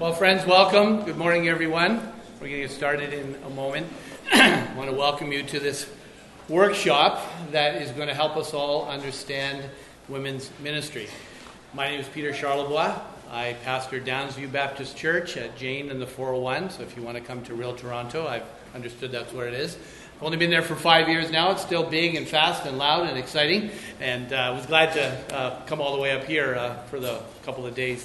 Well, friends, welcome. Good morning, everyone. We're going to get started in a moment. I want to welcome you to this workshop that is going to help us all understand women's ministry. My name is Peter Charlebois. I pastor Downsview Baptist Church at Jane and the 401. So if you want to come to Real Toronto, I've understood that's where it is. I've only been there for 5 years now. It's still big and fast and loud and exciting. And I was glad to come all the way up here for the couple of days.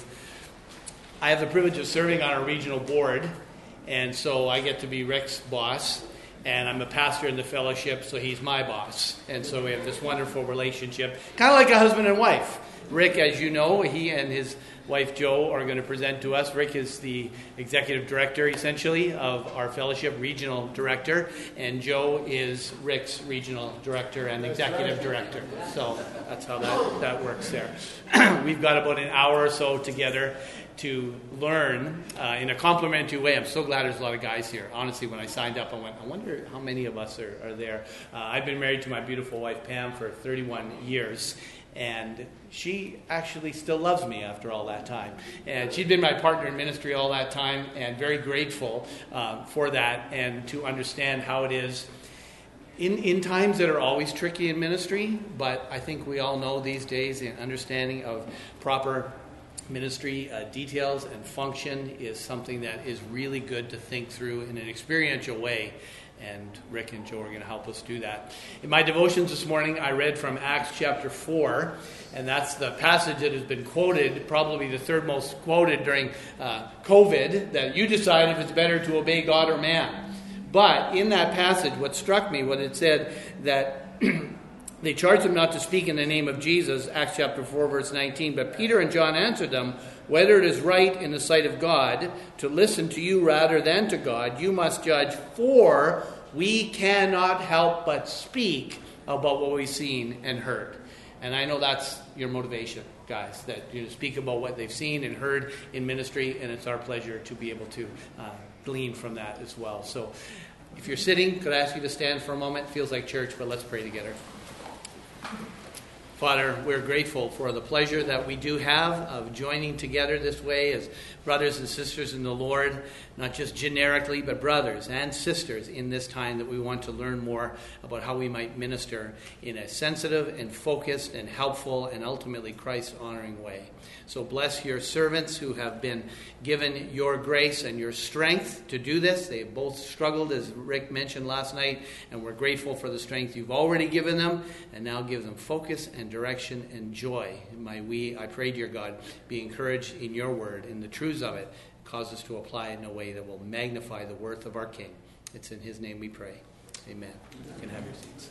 I have the privilege of serving on our regional board, and so I get to be Rick's boss, and I'm a pastor in the fellowship, so he's my boss. And so we have this wonderful relationship, kind of like a husband and wife. Rick, as you know, he and his wife Jo are going to present to us. Rick is the executive director, essentially, of our fellowship, regional director, and Jo is Rick's regional director and executive director. So that's how that works there. We've got about an hour or so together to learn in a complimentary way. I'm so glad there's a lot of guys here. Honestly, when I signed up, I went, I wonder how many of us are there. I've been married to my beautiful wife, Pam, for 31 years. And she actually still loves me after all that time. And she'd been my partner in ministry all that time, and very grateful for that, and to understand how it is in times that are always tricky in ministry. But I think we all know these days the understanding of proper ministry details and function is something that is really good to think through in an experiential way. And Rick and Jo are going to help us do that. In my devotions this morning, I read from Acts chapter 4, and that's the passage that has been quoted, probably the third most quoted during COVID, that you decide if it's better to obey God or man. But in that passage, what struck me, when it said that they charged them not to speak in the name of Jesus, Acts chapter 4, verse 19, but Peter and John answered them, whether it is right in the sight of God to listen to you rather than to God, you must judge, for we cannot help but speak about what we've seen and heard. And I know that's your motivation, guys, that you speak about what they've seen and heard in ministry, and it's our pleasure to be able to glean from that as well. So if you're sitting, could I ask you to stand for a moment? It feels like church, but let's pray together. Father, we're grateful for the pleasure that we do have of joining together this way as brothers and sisters in the Lord, not just generically, but brothers and sisters in this time that we want to learn more about how we might minister in a sensitive and focused and helpful and ultimately Christ-honoring way. So bless your servants who have been given your grace and your strength to do this. They have both struggled, as Rick mentioned last night, and we're grateful for the strength you've already given them, and now give them focus and direction and joy. I pray, dear God, be encouraged in your word, in the truths of it, cause us to apply it in a way that will magnify the worth of our King. It's in his name we pray. Amen. You can have your seats.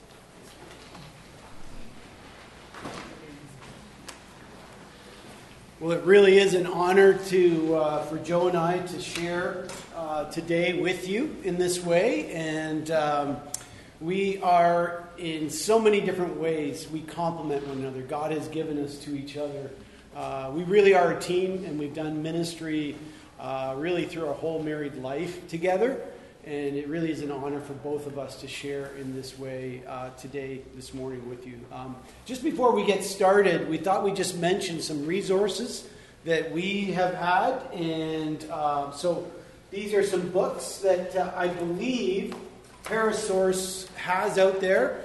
Well, it really is an honor for Jo and I to share today with you in this way. And we are, in so many different ways, we complement one another. God has given us to each other. We really are a team, and we've done ministry really through our whole married life together. And it really is an honor for both of us to share in this way today, this morning with you. Just before we get started, we thought we'd just mention some resources that we have had. And so these are some books that I believe Parasource has out there.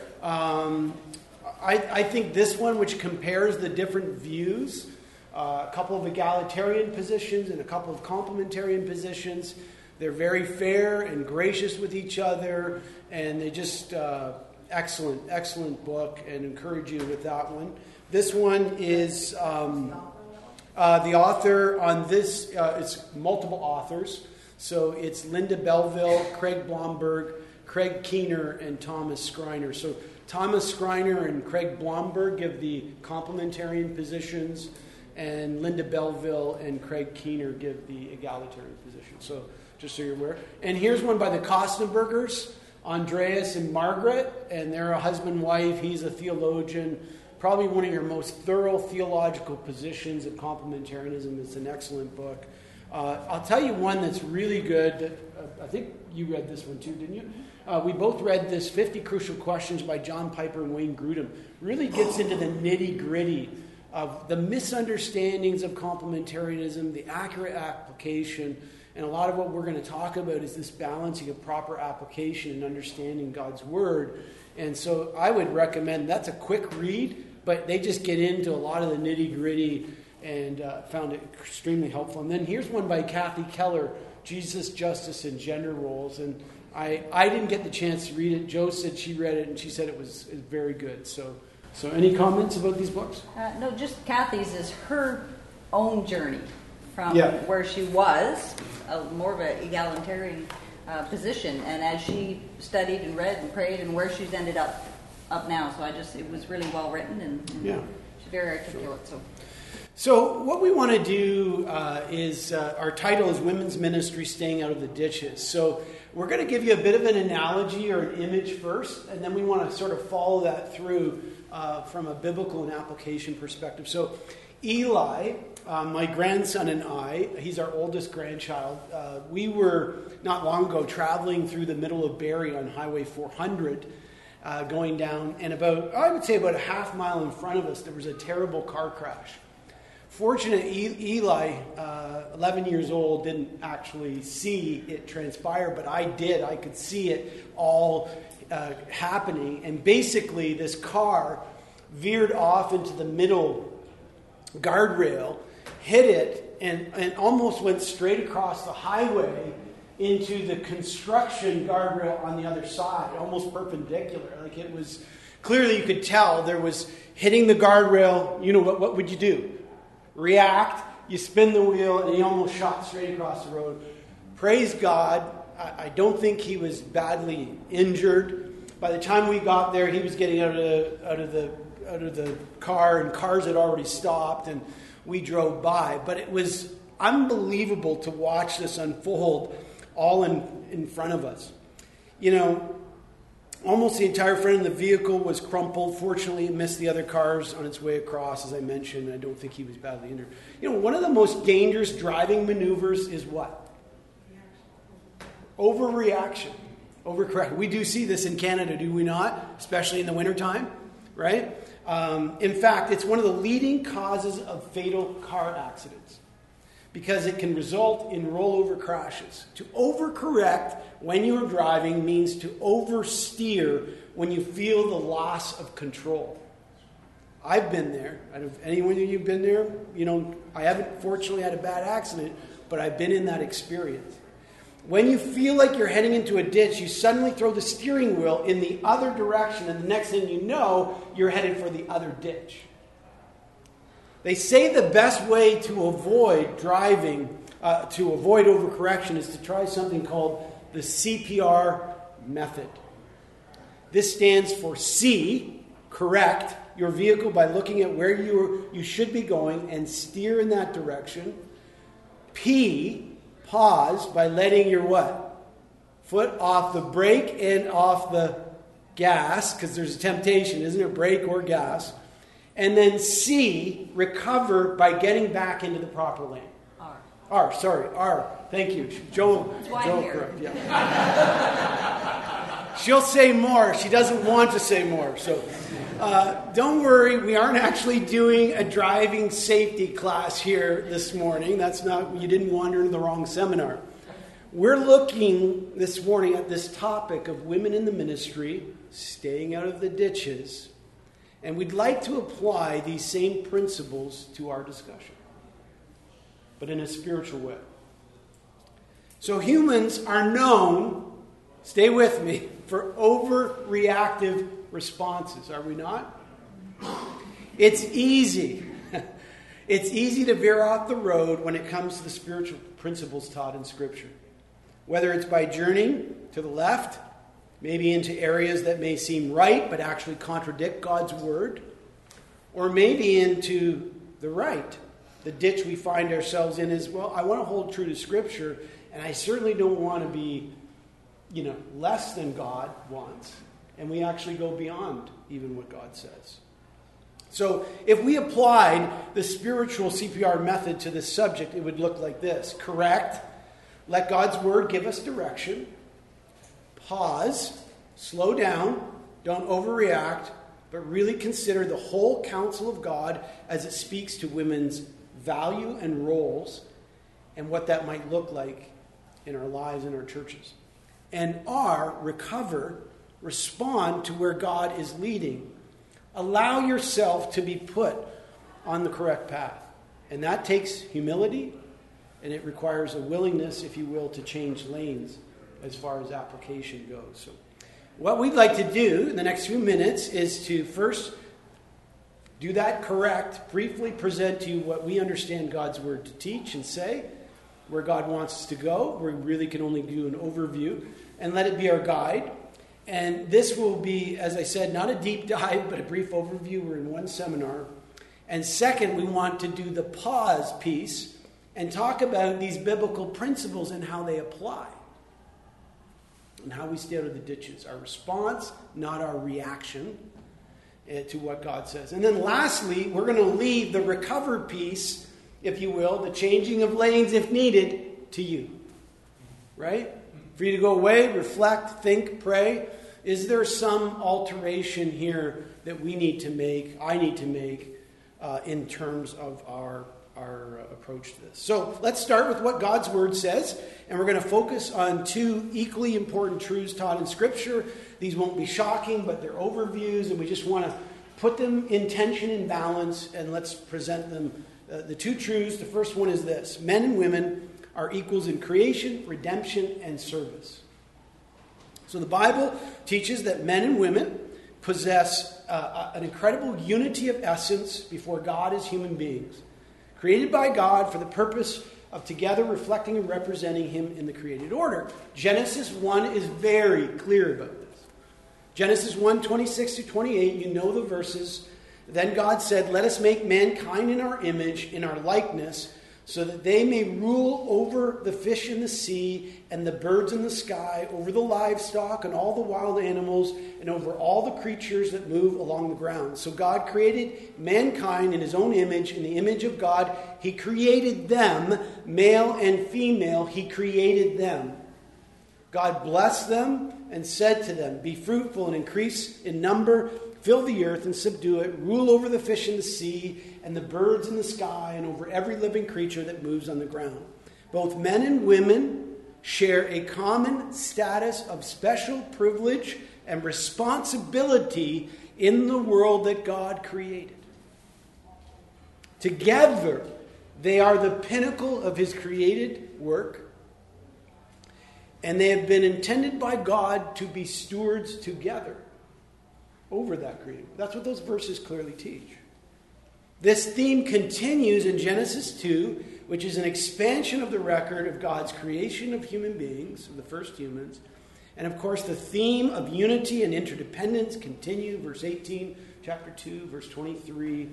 I think this one, which compares the different views, a couple of egalitarian positions and a couple of complementarian positions. They're very fair and gracious with each other, and they just excellent book, and encourage you with that one. This one is the author on this. It's multiple authors, so it's Linda Belleville, Craig Blomberg, Craig Keener, and Thomas Skriner. So Thomas Skriner and Craig Blomberg give the complementarian positions, and Linda Belleville and Craig Keener give the egalitarian positions. So just so you're aware. And here's one by the Kostenbergers, Andreas and Margaret, and they're a husband-wife. He's a theologian, probably one of your most thorough theological positions of complementarianism. It's an excellent book. I'll tell you one that's really good. That, I think you read this one too, didn't you? We both read this 50 Crucial Questions by John Piper and Wayne Grudem. Really gets into the nitty-gritty of the misunderstandings of complementarianism, the accurate application, and a lot of what we're going to talk about is this balancing of proper application and understanding God's Word. And so I would recommend, that's a quick read, but they just get into a lot of the nitty-gritty and found it extremely helpful. And then here's one by Kathy Keller, Jesus, Justice, and Gender Roles. And I didn't get the chance to read it. Jo said she read it, and she said it was very good. So any comments about these books? No, just Kathy's is her own journey from where she was, more of an egalitarian position, and as she studied and read and prayed, and where she's ended up now. So it was really well written, and she's very articulate. So what we want to do is, our title is Women's Ministry Staying Out of the Ditches. So we're going to give you a bit of an analogy or an image first, and then we want to sort of follow that through from a biblical and application perspective. So Eli, my grandson and I, he's our oldest grandchild, we were not long ago traveling through the middle of Barrie on Highway 400, going down, and about a half mile in front of us, there was a terrible car crash. Fortunately, Eli, 11 years old, didn't actually see it transpire, but I did. I could see it all happening. And basically, this car veered off into the middle guardrail, hit it, and almost went straight across the highway into the construction guardrail on the other side, almost perpendicular. Like, it was, clearly you could tell there was hitting the guardrail. You know, what would you do? React, you spin the wheel, and he almost shot straight across the road. Praise God, I don't think he was badly injured. By the time we got there, he was getting out of the car, and cars had already stopped, and we drove by. But it was unbelievable to watch this unfold all in front of us. You know, almost the entire front of the vehicle was crumpled. Fortunately, it missed the other cars on its way across, as I mentioned. I don't think he was badly injured. You know, one of the most dangerous driving maneuvers is what? Overreaction. Overcorrection. We do see this in Canada, do we not? Especially in the wintertime, right? In fact, it's one of the leading causes of fatal car accidents because it can result in rollover crashes. To overcorrect when you are driving means to oversteer when you feel the loss of control. I've been there. Anyone of you been there? You know, I haven't fortunately had a bad accident, but I've been in that experience. When you feel like you're heading into a ditch, you suddenly throw the steering wheel in the other direction, and the next thing you know, you're headed for the other ditch. They say the best way to avoid driving, to avoid overcorrection, is to try something called the CPR method. This stands for C, correct your vehicle by looking at where you should be going and steer in that direction. P, pause by letting your what? Foot off the brake and off the gas, because there's a temptation, isn't it? Brake or gas. And then C, recover by getting back into the proper lane. R. Thank you. Joe, correct. Yeah. She'll say more. She doesn't want to say more. So don't worry. We aren't actually doing a driving safety class here this morning. That's not, you didn't wander into the wrong seminar. We're looking this morning at this topic of women in the ministry, staying out of the ditches. And we'd like to apply these same principles to our discussion, but in a spiritual way. So humans are known, stay with me, for overreactive responses, are we not? It's easy. It's easy to veer off the road when it comes to the spiritual principles taught in Scripture. Whether it's by journeying to the left, maybe into areas that may seem right but actually contradict God's word, or maybe into the right. The ditch we find ourselves in is, well, I want to hold true to Scripture, and I certainly don't want to be, less than God wants. And we actually go beyond even what God says. So if we applied the spiritual CPR method to this subject, it would look like this. Correct. Let God's word give us direction. Pause, slow down, don't overreact, but really consider the whole counsel of God as it speaks to women's value and roles and what that might look like in our lives and our churches. And recover, respond to where God is leading. Allow yourself to be put on the correct path. And that takes humility, and it requires a willingness, if you will, to change lanes as far as application goes. So what we'd like to do in the next few minutes is to first do that correct, briefly present to you what we understand God's Word to teach and say, where God wants us to go. We really can only do an overview, and let it be our guide. And this will be, as I said, not a deep dive, but a brief overview. We're in one seminar. And second, we want to do the pause piece and talk about these biblical principles and how they apply. And how we stay out of the ditches. Our response, not our reaction to what God says. And then lastly, we're going to leave the recover piece, if you will, the changing of lanes if needed, to you. Right? For you to go away, reflect, think, pray. Is there some alteration here that we need to make, I need to make, in terms of our approach to this? So let's start with what God's Word says, and we're going to focus on two equally important truths taught in Scripture. These won't be shocking, but they're overviews, and we just want to put them in tension and balance, and let's present them. The two truths, the first one is this: men and women are equals in creation, redemption, and service. So the Bible teaches that men and women possess an incredible unity of essence before God as human beings, created by God for the purpose of together reflecting and representing Him in the created order. Genesis 1 is very clear about this. Genesis 1, 26-28, you know the verses. Then God said, "Let us make mankind in our image, in our likeness, so that they may rule over the fish in the sea and the birds in the sky, over the livestock and all the wild animals, and over all the creatures that move along the ground." So God created mankind in His own image. In the image of God, He created them, male and female. He created them. God blessed them and said to them, "Be fruitful and increase in number, fill the earth and subdue it, rule over the fish in the sea and the birds in the sky, and over every living creature that moves on the ground." Both men and women share a common status of special privilege and responsibility in the world that God created. Together, they are the pinnacle of His created work, and they have been intended by God to be stewards together over that creation. That's what those verses clearly teach. This theme continues in Genesis 2, which is an expansion of the record of God's creation of human beings, of the first humans. And of course, the theme of unity and interdependence continue, verse 18, chapter 2, verse 23.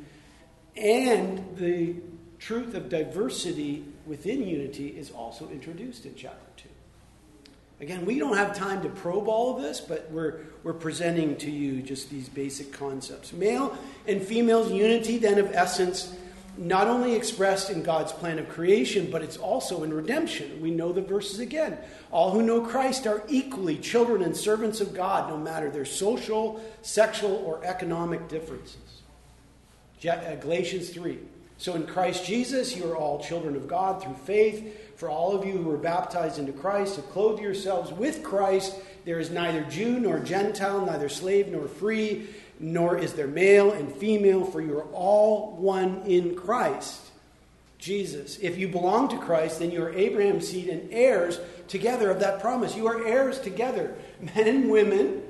And the truth of diversity within unity is also introduced in chapter 2. Again, we don't have time to probe all of this, but we're presenting to you just these basic concepts. Male and female's unity, then, of essence, not only expressed in God's plan of creation, but it's also in redemption. We know the verses again. All who know Christ are equally children and servants of God, no matter their social, sexual, or economic differences. Galatians 3. So in Christ Jesus, you are all children of God through faith. For all of you who were baptized into Christ, have clothed yourselves with Christ. There is neither Jew nor Gentile, neither slave nor free, nor is there male and female, for you are all one in Christ Jesus. If you belong to Christ, then you are Abraham's seed and heirs together of that promise. You are heirs together, men and women.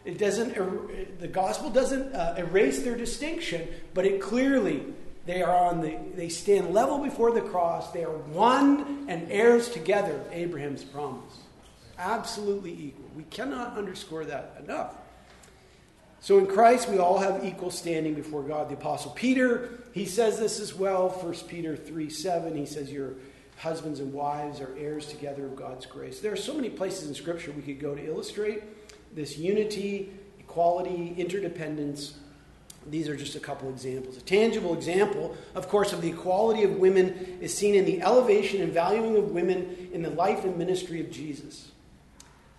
The gospel doesn't erase their distinction, but it clearly, they stand level before the cross. They are one and heirs together of Abraham's promise. Absolutely equal. We cannot underscore that enough. So in Christ, we all have equal standing before God. The Apostle Peter, he says this as well. 1 Peter 3:7, he says, your husbands and wives are heirs together of God's grace. There are so many places in Scripture we could go to illustrate this unity, equality, interdependence. These are just a couple examples. A tangible example, of course, of the equality of women is seen in the elevation and valuing of women in the life and ministry of Jesus.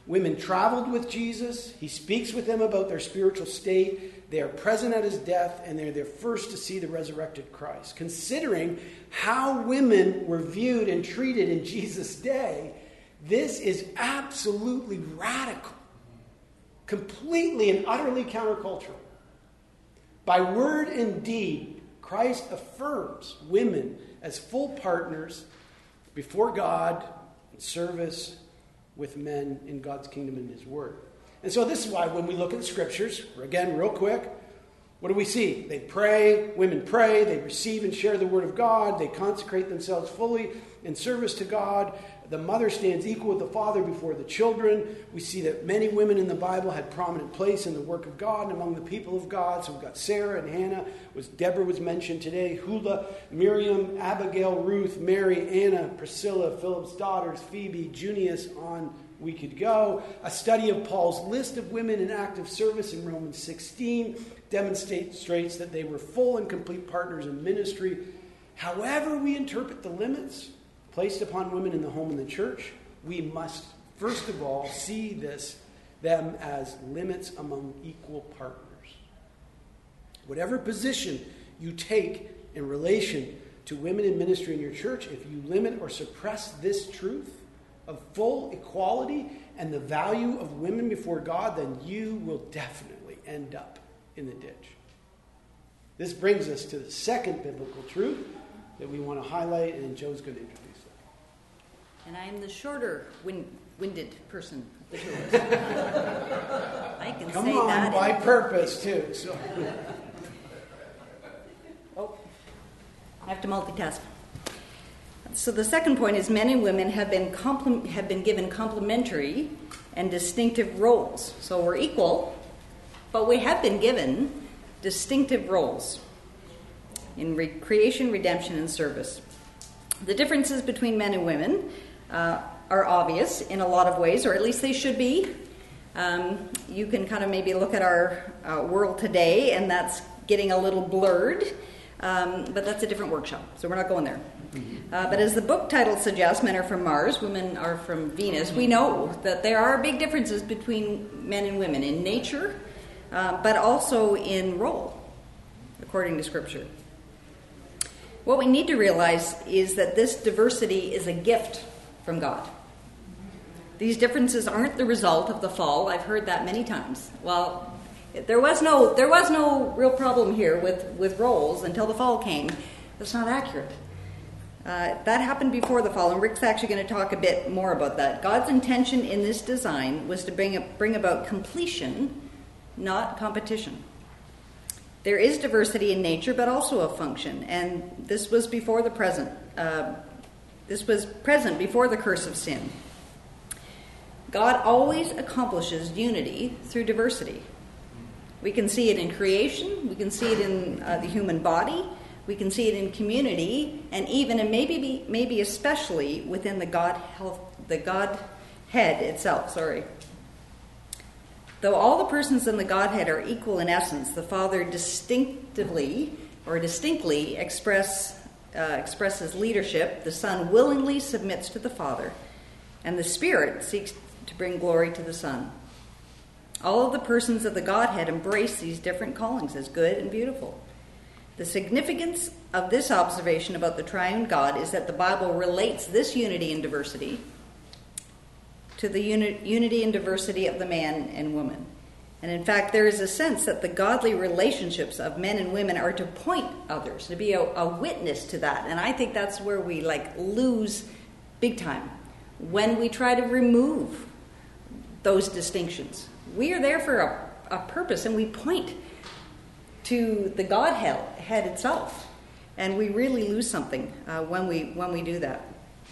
Women traveled with Jesus. He speaks with them about their spiritual state. They are present at his death, and they're there first to see the resurrected Christ. Considering how women were viewed and treated in Jesus' day, this is absolutely radical, completely and utterly countercultural. By word and deed, Christ affirms women as full partners before God in service with men in God's kingdom and his word. And so this is why when we look at the scriptures, again, real quick, what do we see? They pray, women pray, they receive and share the word of God, they consecrate themselves fully in service to God. The mother stands equal with the father before the children. We see that many women in the Bible had prominent place in the work of God and among the people of God. So we've got Sarah and Hannah. Deborah was mentioned today. Huldah, Miriam, Abigail, Ruth, Mary, Anna, Priscilla, Philip's daughters, Phoebe, Junius, on we could go. A study of Paul's list of women in active service in Romans 16 demonstrates that they were full and complete partners in ministry. However we interpret the limits placed upon women in the home and the church, we must, first of all, see them as limits among equal partners. Whatever position you take in relation to women in ministry in your church, if you limit or suppress this truth of full equality and the value of women before God, then you will definitely end up in the ditch. This brings us to the second biblical truth that we want to highlight, and Joe's going to introduce it. And I am the shorter winded person of the two of us. I can Come say on, that. by purpose, too. So. Oh, I have to multitask. So the second point is men and women have been given complementary and distinctive roles. So we're equal, but we have been given distinctive roles in creation, redemption, and service. The differences between men and women are obvious in a lot of ways, or at least they should be. You can kind of maybe look at our world today, and that's getting a little blurred, but that's a different workshop, so we're not going there. But as the book title suggests, men are from Mars, women are from Venus. We know that there are big differences between men and women in nature, but also in role, according to Scripture. What we need to realize is that this diversity is a gift from God. These differences aren't the result of the fall. I've heard that many times. Well, there was no real problem here with roles until the fall came. That's not accurate. That happened before the fall, and Rick's actually going to talk a bit more about that. God's intention in this design was to bring about completion, not competition. There is diversity in nature, but also a function, and this was before the present. This was present before the curse of sin. God always accomplishes unity through diversity. We can see it in creation, we can see it in the human body, we can see it in community, and even and maybe especially within the Godhead itself. Though all the persons in the Godhead are equal in essence, the Father distinctly expresses leadership. The Son willingly submits to the Father, and the Spirit seeks to bring glory to the Son. All of the persons of the Godhead embrace these different callings as good and beautiful. The significance of this observation about the triune God is that the Bible relates this unity and diversity to the unity and diversity of the man and woman. And in fact, there is a sense that the godly relationships of men and women are to point others, to be a witness to that. And I think that's where we lose big time, when we try to remove those distinctions. We are there for a purpose, and we point to the Godhead itself. And we really lose something when we do that.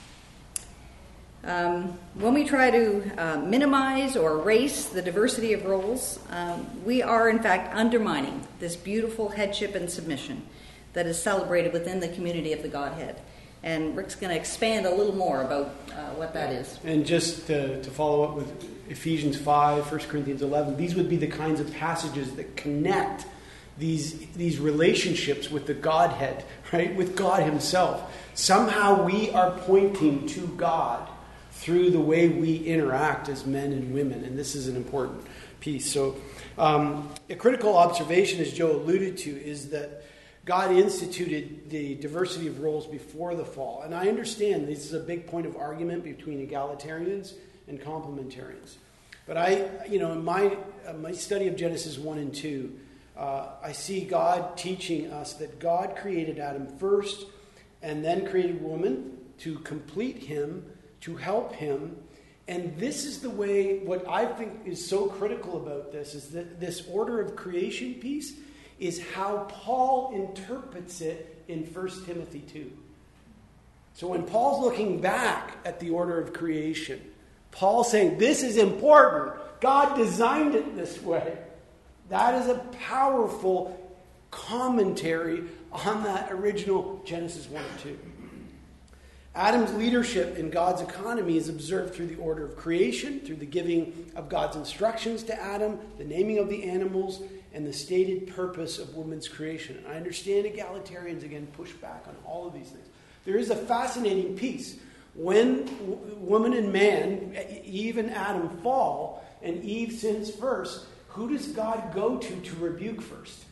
When we try to minimize or erase the diversity of roles, we are in fact undermining this beautiful headship and submission that is celebrated within the community of the Godhead. And Rick's going to expand a little more about what that is. And just to follow up with Ephesians 5, 1 Corinthians 11, these would be the kinds of passages that connect these relationships with the Godhead, right? With God himself. Somehow we are pointing to God through the way we interact as men and women. And this is an important piece. So a critical observation, as Joe alluded to, is that God instituted the diversity of roles before the fall. And I understand this is a big point of argument between egalitarians and complementarians. But in my study of Genesis 1 and 2, I see God teaching us that God created Adam first and then created woman to complete him, to help him. And this is the way, what I think is so critical about this, is that this order of creation piece is how Paul interprets it in 1 Timothy 2. So when Paul's looking back at the order of creation, Paul's saying, this is important. God designed it this way. That is a powerful commentary on that original Genesis 1 and 2. Adam's leadership in God's economy is observed through the order of creation, through the giving of God's instructions to Adam, the naming of the animals, and the stated purpose of woman's creation. And I understand egalitarians, again, push back on all of these things. There is a fascinating piece. When woman and man, Eve and Adam, fall, and Eve sins first, who does God go to rebuke first?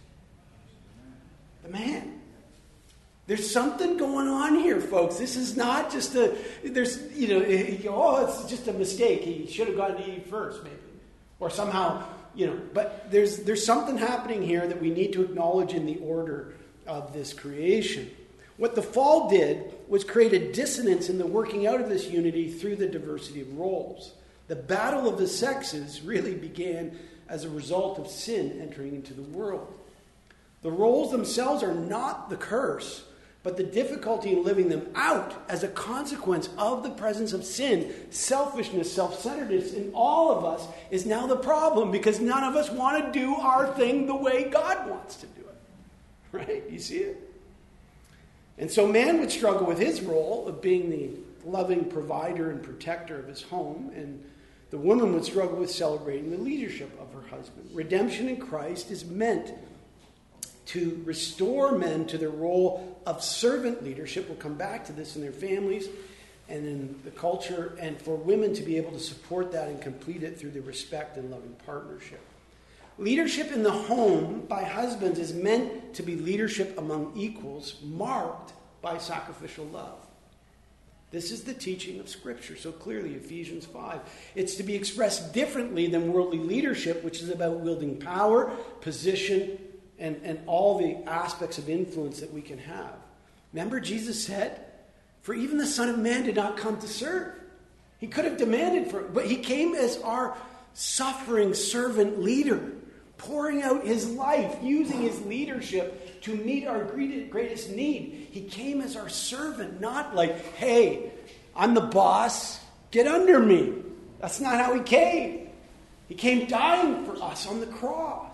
The man. There's something going on here, folks. This is not just it's just a mistake. He should have gone to Eve first, maybe. Or somehow, but there's something happening here that we need to acknowledge in the order of this creation. What the fall did was create a dissonance in the working out of this unity through the diversity of roles. The battle of the sexes really began as a result of sin entering into the world. The roles themselves are not the curse, but the difficulty in living them out as a consequence of the presence of sin, selfishness, self-centeredness in all of us is now the problem, because none of us want to do our thing the way God wants to do it. Right? You see it? And so man would struggle with his role of being the loving provider and protector of his home, and the woman would struggle with celebrating the leadership of her husband. Redemption in Christ is meant to restore men to their role of servant leadership. We'll come back to this in their families and in the culture, and for women to be able to support that and complete it through the respect and loving partnership. Leadership in the home by husbands is meant to be leadership among equals, marked by sacrificial love. This is the teaching of Scripture, so clearly, Ephesians 5. It's to be expressed differently than worldly leadership, which is about wielding power, position, and all the aspects of influence that we can have. Remember, Jesus said, "For even the Son of Man did not come to serve." He could have demanded but he came as our suffering servant leader, pouring out his life, using his leadership to meet our greatest need. He came as our servant, not like, "Hey, I'm the boss, get under me." That's not how he came. He came dying for us on the cross.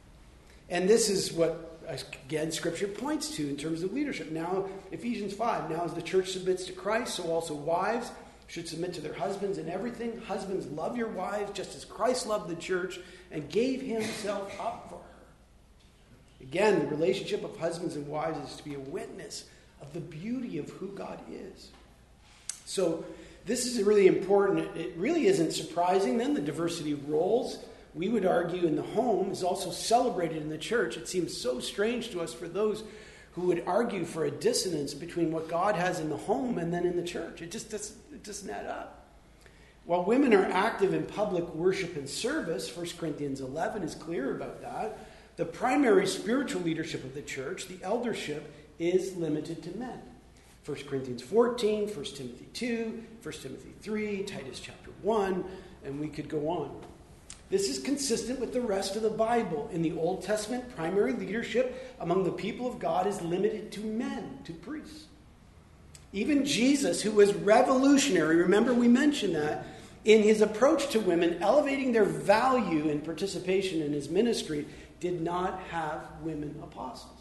And this is what, again, Scripture points to in terms of leadership. Now, Ephesians 5, now as the church submits to Christ, so also wives should submit to their husbands in everything. Husbands, love your wives just as Christ loved the church and gave himself up for her. Again, the relationship of husbands and wives is to be a witness of the beauty of who God is. So this is really important. It really isn't surprising then, the diversity of roles. We would argue in the home is also celebrated in the church. It seems so strange to us for those who would argue for a dissonance between what God has in the home and then in the church. It doesn't add up. While women are active in public worship and service, 1 Corinthians 11 is clear about that, the primary spiritual leadership of the church, the eldership, is limited to men. 1 Corinthians 14, 1 Timothy 2, 1 Timothy 3, Titus chapter 1, and we could go on. This is consistent with the rest of the Bible. In the Old Testament, primary leadership among the people of God is limited to men, to priests. Even Jesus, who was revolutionary, remember we mentioned that, in his approach to women, elevating their value and participation in his ministry, did not have women apostles.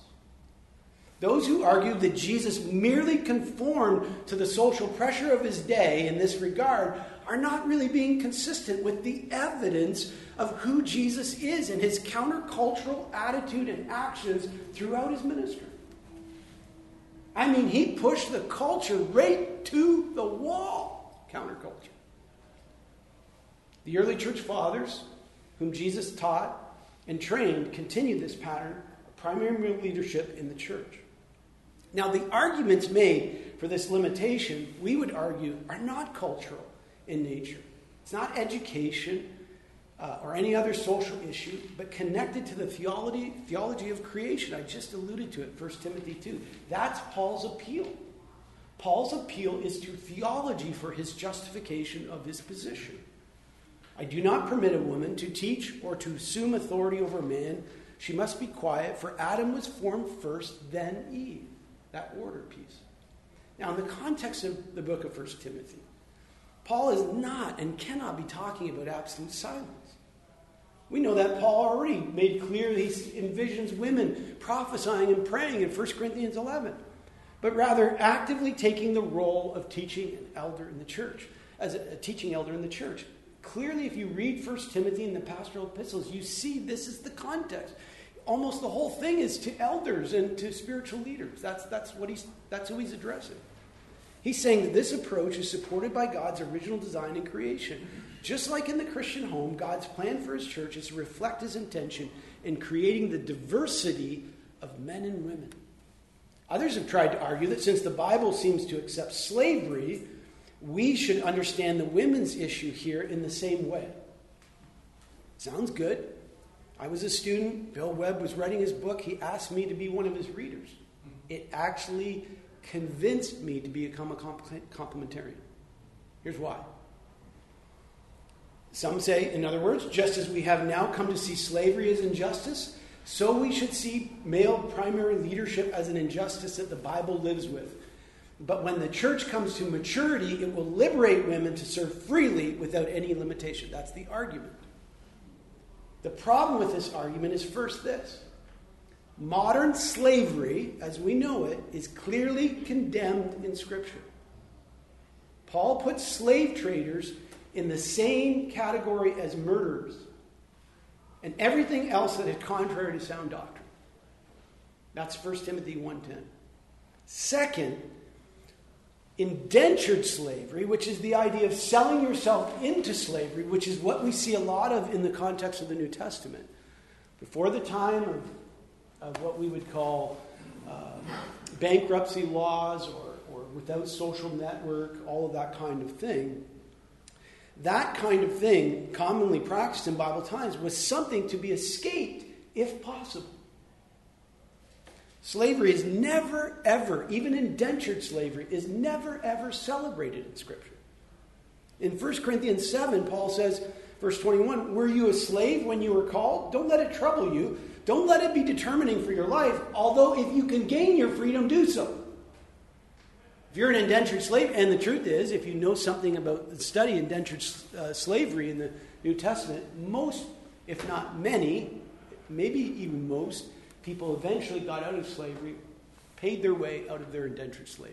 Those who argued that Jesus merely conformed to the social pressure of his day in this regard are not really being consistent with the evidence of who Jesus is and his countercultural attitude and actions throughout his ministry. I mean, he pushed the culture right to the wall. counterculture. The early church fathers, whom Jesus taught and trained, continued this pattern of primary leadership in the church. Now, the arguments made for this limitation, we would argue, are not cultural in nature. It's not education or any other social issue, but connected to the theology of creation. I just alluded to it, 1 Timothy 2. That's Paul's appeal. Paul's appeal is to theology for his justification of his position. I do not permit a woman to teach or to assume authority over a man. She must be quiet, for Adam was formed first, then Eve. That order piece. Now, in the context of the book of 1 Timothy, Paul is not and cannot be talking about absolute silence. We know that Paul already made clear he envisions women prophesying and praying in 1 Corinthians 11, but rather actively taking the role of teaching an elder in the church, as a teaching elder in the church. Clearly, if you read 1 Timothy and the pastoral epistles, you see this is the context. Almost the whole thing is to elders and to spiritual leaders. That's who he's addressing. He's saying that this approach is supported by God's original design and creation. Just like in the Christian home, God's plan for his church is to reflect his intention in creating the diversity of men and women. Others have tried to argue that since the Bible seems to accept slavery, we should understand the women's issue here in the same way. Sounds good. I was a student. Bill Webb was writing his book. He asked me to be one of his readers. It actually convinced me to become a complementarian. Here's why. Some say, in other words, just as we have now come to see slavery as injustice, so we should see male primary leadership as an injustice that the Bible lives with. But when the church comes to maturity, it will liberate women to serve freely without any limitation. That's the argument. The problem with this argument is first this. Modern slavery, as we know it, is clearly condemned in Scripture. Paul puts slave traders in the same category as murderers and everything else that is contrary to sound doctrine. That's 1 Timothy 1:10. Second, indentured slavery, which is the idea of selling yourself into slavery, which is what we see a lot of in the context of the New Testament. Before the time of what we would call bankruptcy laws or without social network, all of that kind of thing, that kind of thing, commonly practiced in Bible times, was something to be escaped if possible. Slavery is never, ever, even indentured slavery, is never, ever celebrated in Scripture. In 1 Corinthians 7, Paul says, verse 21, were you a slave when you were called? Don't let it trouble you. Don't let it be determining for your life, although if you can gain your freedom, do so. If you're an indentured slave, and the truth is, if you know something about the study indentured slavery in the New Testament, most, if not many, maybe even most, people eventually got out of slavery, paid their way out of their indentured slavery.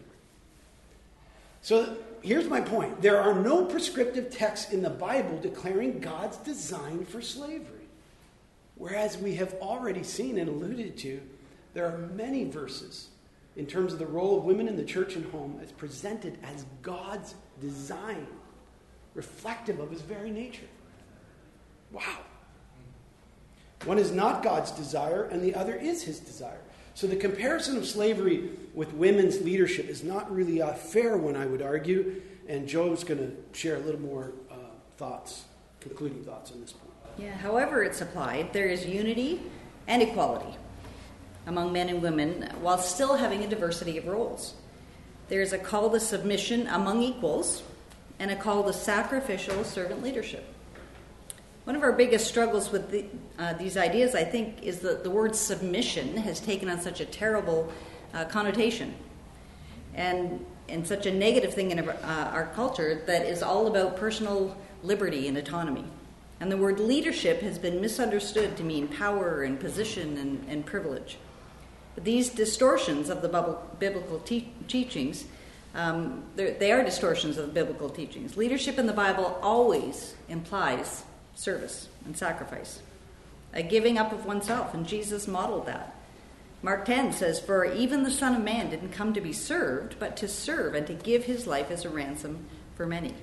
So here's my point. There are no prescriptive texts in the Bible declaring God's design for slavery. Whereas we have already seen and alluded to, there are many verses in terms of the role of women in the church and home as presented as God's design, reflective of his very nature. Wow. One is not God's desire, and the other is his desire. So the comparison of slavery with women's leadership is not really a fair one, I would argue. And Joe's going to share a little more concluding thoughts on this point. Yeah, however it's applied, there is unity and equality among men and women while still having a diversity of roles. There is a call to submission among equals and a call to sacrificial servant leadership. One of our biggest struggles with these ideas, I think, is that the word submission has taken on such a terrible connotation and such a negative thing in our culture that is all about personal liberty and autonomy. And the word leadership has been misunderstood to mean power and position and privilege. But these distortions of the biblical teachings, they are distortions of the biblical teachings. Leadership in the Bible always implies service and sacrifice, a giving up of oneself, and Jesus modeled that. Mark 10 says, for even the Son of Man didn't come to be served, but to serve and to give his life as a ransom for many.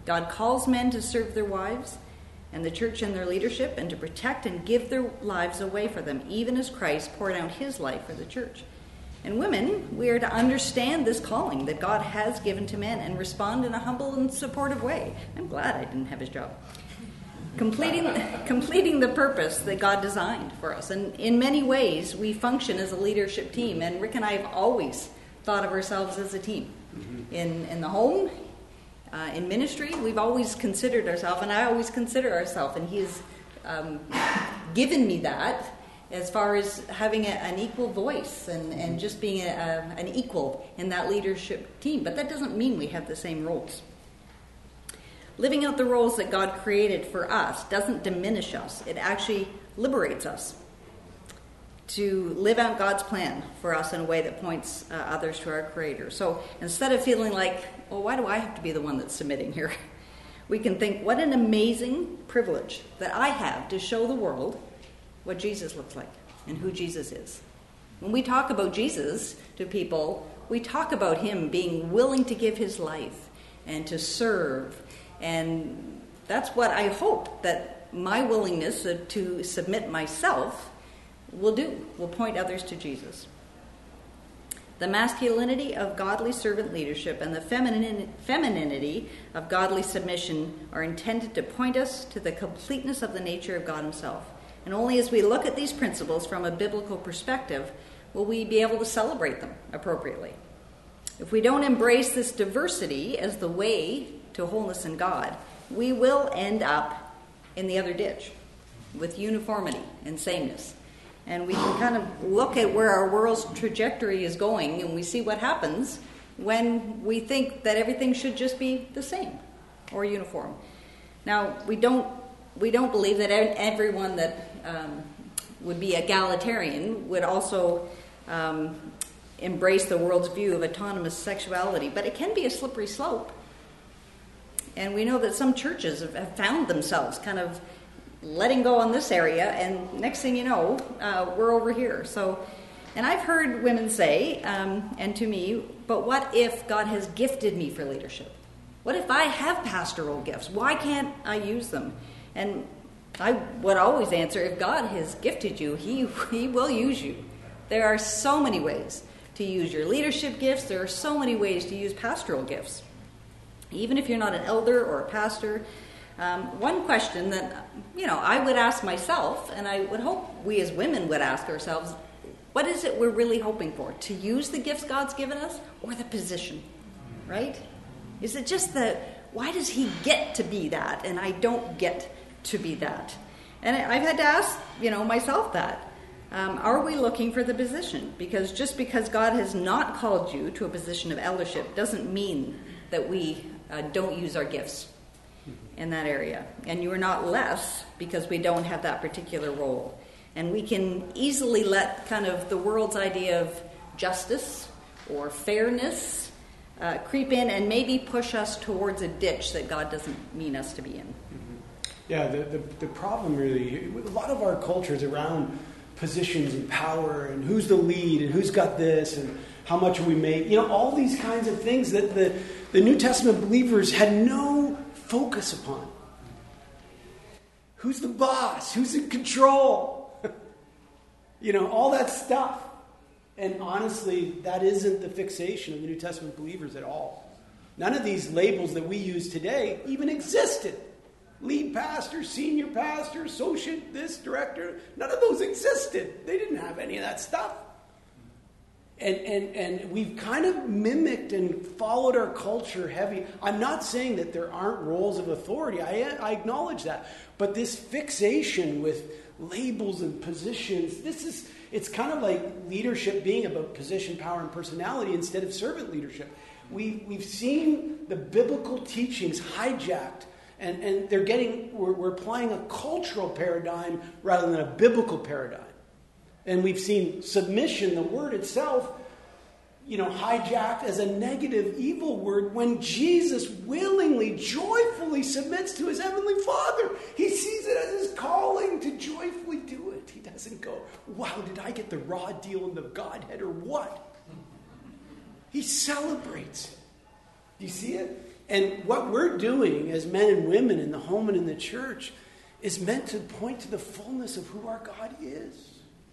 God calls men to serve their wives and the church in their leadership, and to protect and give their lives away for them, even as Christ poured out his life for the church. And women, we are to understand this calling that God has given to men and respond in a humble and supportive way. I'm glad I didn't have his job. Completing the purpose that God designed for us. And in many ways, we function as a leadership team. And Rick and I have always thought of ourselves as a team. In the home, in ministry, we've always considered ourselves, and I always consider ourselves, and he has given me that as far as having an equal voice and just being an equal in that leadership team. But that doesn't mean we have the same roles. Living out the roles that God created for us doesn't diminish us. It actually liberates us to live out God's plan for us in a way that points others to our Creator. So instead of feeling like, well, why do I have to be the one that's submitting here? We can think, what an amazing privilege that I have to show the world what Jesus looks like and who Jesus is. When we talk about Jesus to people, we talk about him being willing to give his life and to serve. And that's what I hope that my willingness to submit myself will do, will point others to Jesus. The masculinity of godly servant leadership and the femininity of godly submission are intended to point us to the completeness of the nature of God himself. And only as we look at these principles from a biblical perspective will we be able to celebrate them appropriately. If we don't embrace this diversity as the way to wholeness in God, we will end up in the other ditch with uniformity and sameness. And we can kind of look at where our world's trajectory is going, and we see what happens when we think that everything should just be the same or uniform. Now, we don't believe that everyone that would be egalitarian would also embrace the world's view of autonomous sexuality, but it can be a slippery slope. And we know that some churches have found themselves kind of letting go on this area, and next thing you know, we're over here. So, and I've heard women say, and to me, but what if God has gifted me for leadership? What if I have pastoral gifts? Why can't I use them? And I would always answer, if God has gifted you, he will use you. There are so many ways to use your leadership gifts. There are so many ways to use pastoral gifts. Even if you're not an elder or a pastor, one question that, I would ask myself, and I would hope we as women would ask ourselves, what is it we're really hoping for? To use the gifts God's given us, or the position, right? Is it just why does he get to be that, and I don't get to be that? And I've had to ask, myself that. Are we looking for the position? Because just because God has not called you to a position of eldership doesn't mean that we don't use our gifts in that area. And you are not less because we don't have that particular role. And we can easily let kind of the world's idea of justice or fairness creep in and maybe push us towards a ditch that God doesn't mean us to be in. Yeah, the problem really, a lot of our culture is around positions and power and who's the lead and who's got this and how much we make. All these kinds of things that the New Testament believers had no focus upon. Who's the boss? Who's in control? All that stuff. And honestly, that isn't the fixation of the New Testament believers at all. None of these labels that we use today even existed. Lead pastor, senior pastor, associate, this, director. None of those existed. They didn't have any of that stuff. And we've kind of mimicked and followed our culture heavy. I'm not saying that there aren't roles of authority. I acknowledge that. But this fixation with labels and positions, it's kind of like leadership being about position, power, and personality instead of servant leadership. We've seen the biblical teachings hijacked, and we're applying a cultural paradigm rather than a biblical paradigm. And we've seen submission, the word itself, hijacked as a negative, evil word when Jesus willingly, joyfully submits to his heavenly Father. He sees it as his calling to joyfully do it. He doesn't go, wow, did I get the raw deal in the Godhead or what? He celebrates it. Do you see it? And what we're doing as men and women in the home and in the church is meant to point to the fullness of who our God is.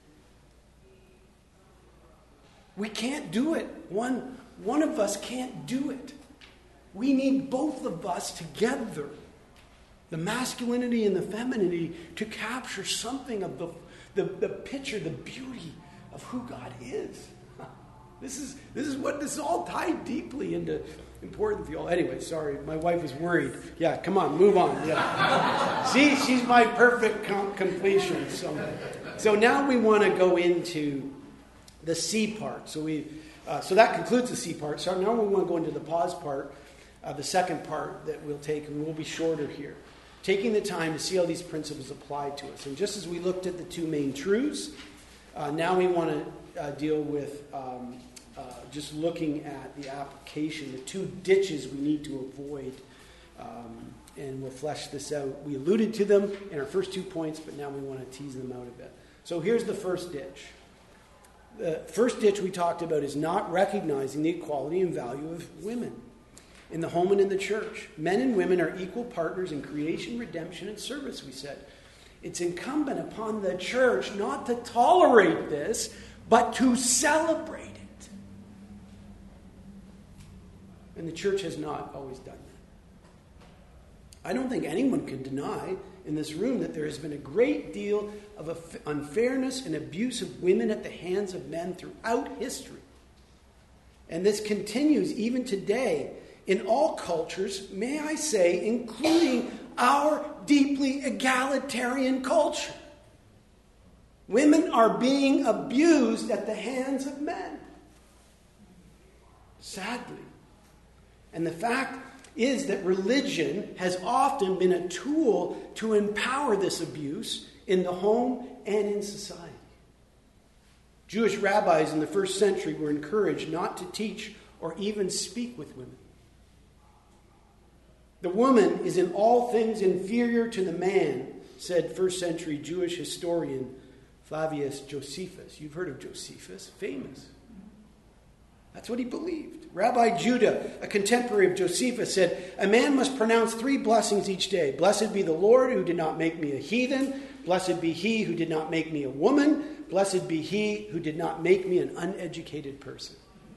We can't do it. One of us can't do it. We need both of us together, the masculinity and the femininity, to capture something of the picture, the beauty of who God is. This is all tied deeply into important theology. Anyway, sorry, my wife is worried. Yeah, come on, move on. Yeah. See, she's my perfect completion. So now we want to go into the C part. So that concludes the C part. So now we want to go into the pause part, the second part that we'll take, and we'll be shorter here. Taking the time to see how these principles apply to us. And just as we looked at the two main truths, now we want to deal with just looking at the application, the two ditches we need to avoid. And we'll flesh this out. We alluded to them in our first 2 points, but now we want to tease them out a bit. So here's the first ditch. The first ditch we talked about is not recognizing the equality and value of women in the home and in the church. Men and women are equal partners in creation, redemption, and service, we said. It's incumbent upon the church not to tolerate this, but to celebrate it. And the church has not always done that. I don't think anyone can deny in this room that there has been a great deal of unfairness and abuse of women at the hands of men throughout history. And this continues even today in all cultures, may I say, including our deeply egalitarian culture. Women are being abused at the hands of men. Sadly. And the fact is that religion has often been a tool to empower this abuse in the home and in society. Jewish rabbis in the first century were encouraged not to teach or even speak with women. The woman is in all things inferior to the man, said first century Jewish historian Flavius Josephus. You've heard of Josephus, famous. That's what he believed. Rabbi Judah, a contemporary of Josephus, said, "A man must pronounce 3 blessings each day. Blessed be the Lord who did not make me a heathen. Blessed be he who did not make me a woman. Blessed be he who did not make me an uneducated person."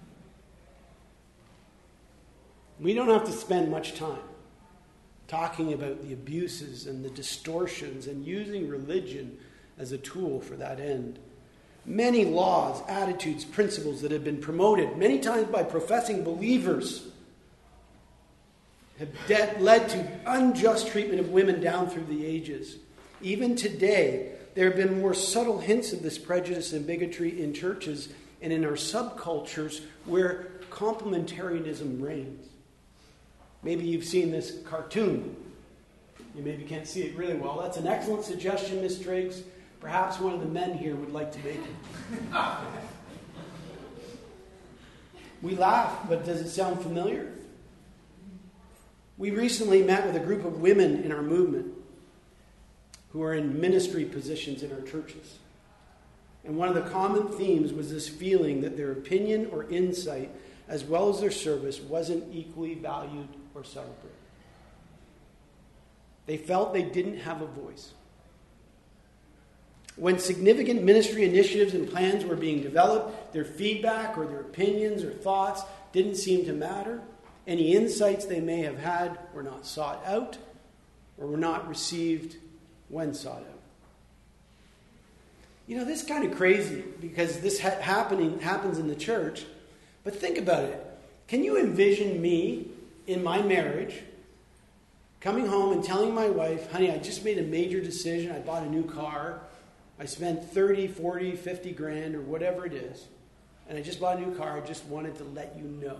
We don't have to spend much time talking about the abuses and the distortions and using religion as a tool for that end. Many laws, attitudes, principles that have been promoted, many times by professing believers, have led to unjust treatment of women down through the ages. Even today, there have been more subtle hints of this prejudice and bigotry in churches and in our subcultures where complementarianism reigns. Maybe you've seen this cartoon. You maybe can't see it really well. That's an excellent suggestion, Miss Driggs. Perhaps one of the men here would like to make it. We laugh, but does it sound familiar? We recently met with a group of women in our movement who are in ministry positions in our churches. And one of the common themes was this feeling that their opinion or insight, as well as their service, wasn't equally valued or celebrated. They felt they didn't have a voice. When significant ministry initiatives and plans were being developed, their feedback or their opinions or thoughts didn't seem to matter. Any insights they may have had were not sought out or were not received when sought out. You know, this is kind of crazy because this happens in the church. But think about it. Can you envision me in my marriage coming home and telling my wife, "Honey, I just made a major decision. I bought a new car. I spent 30, 40, 50 grand or whatever it is. And I just bought a new car. I just wanted to let you know."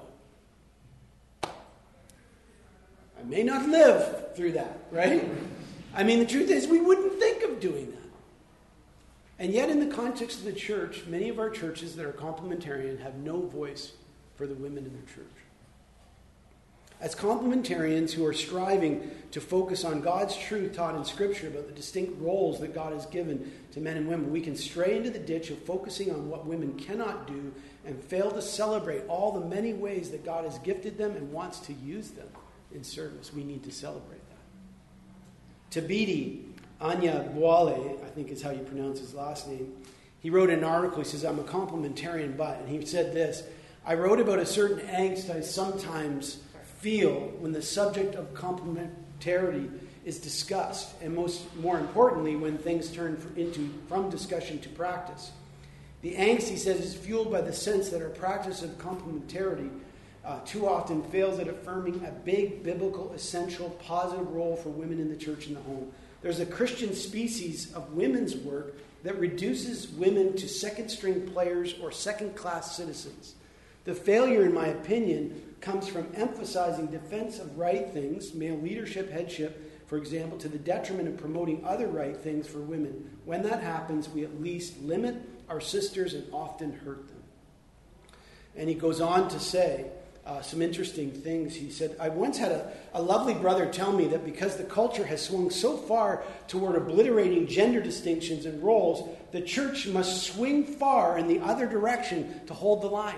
I may not live through that, right? I mean, the truth is we wouldn't think of doing that. And yet in the context of the church, many of our churches that are complementarian have no voice for the women in their church. As complementarians who are striving to focus on God's truth taught in Scripture about the distinct roles that God has given to men and women, we can stray into the ditch of focusing on what women cannot do and fail to celebrate all the many ways that God has gifted them and wants to use them in service. We need to celebrate that. Tabidi Anya Boale, I think is how you pronounce his last name, he wrote an article. He says, I'm a complementarian, and he said this, I wrote about a certain angst I sometimes feel when the subject of complementarity is discussed, and more importantly, when things turn from discussion to practice. The angst, he says, is fueled by the sense that our practice of complementarity too often fails at affirming a big, biblical, essential, positive role for women in the church and the home. There's a Christian species of women's work that reduces women to second-string players or second-class citizens. The failure, in my opinion, comes from emphasizing defense of right things, male leadership, headship, for example, to the detriment of promoting other right things for women. When that happens, we at least limit our sisters and often hurt them. And he goes on to say some interesting things. He said, I once had a lovely brother tell me that because the culture has swung so far toward obliterating gender distinctions and roles, the church must swing far in the other direction to hold the line.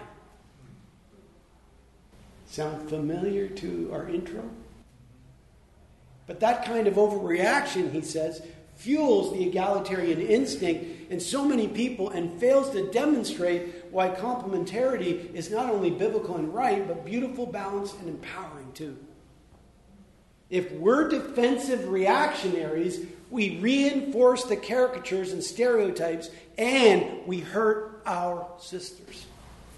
Sound familiar to our intro? But that kind of overreaction, he says, fuels the egalitarian instinct in so many people and fails to demonstrate why complementarity is not only biblical and right, but beautiful, balanced, and empowering too. If we're defensive reactionaries, we reinforce the caricatures and stereotypes, and we hurt our sisters.